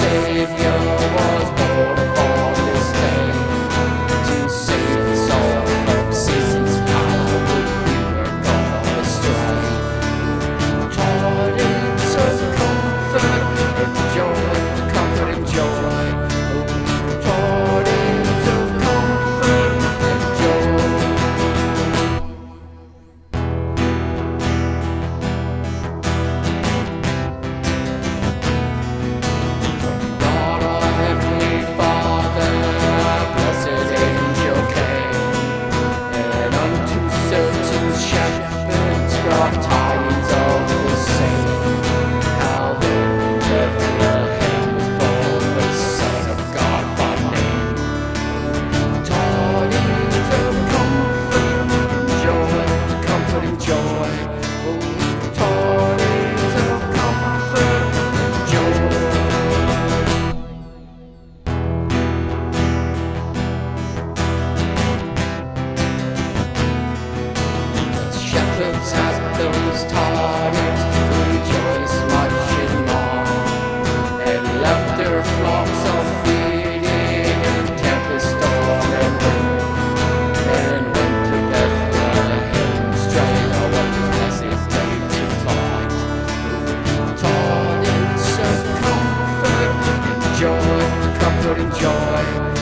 Savior was born for this day, to save us all from Satan's power. We were gone astray. Tidings of comfort and joy, comfort and joy. Tidings of comfort and joy. God our Heavenly Father, blessed angel came, and unto certain shepherds brought tidings of the same, how in Bethlehem was born the Son of God by name. Tidings of comfort and joy, comfort and joy. Oh, tidings of comfort and joy. Shepherds had those tidings, rejoice much in more, and left their flocks of feeding in tempest, storm, and wind, and went to Bethlehem straight away, blessed day to find. Tidings of comfort and joy, comfort and joy.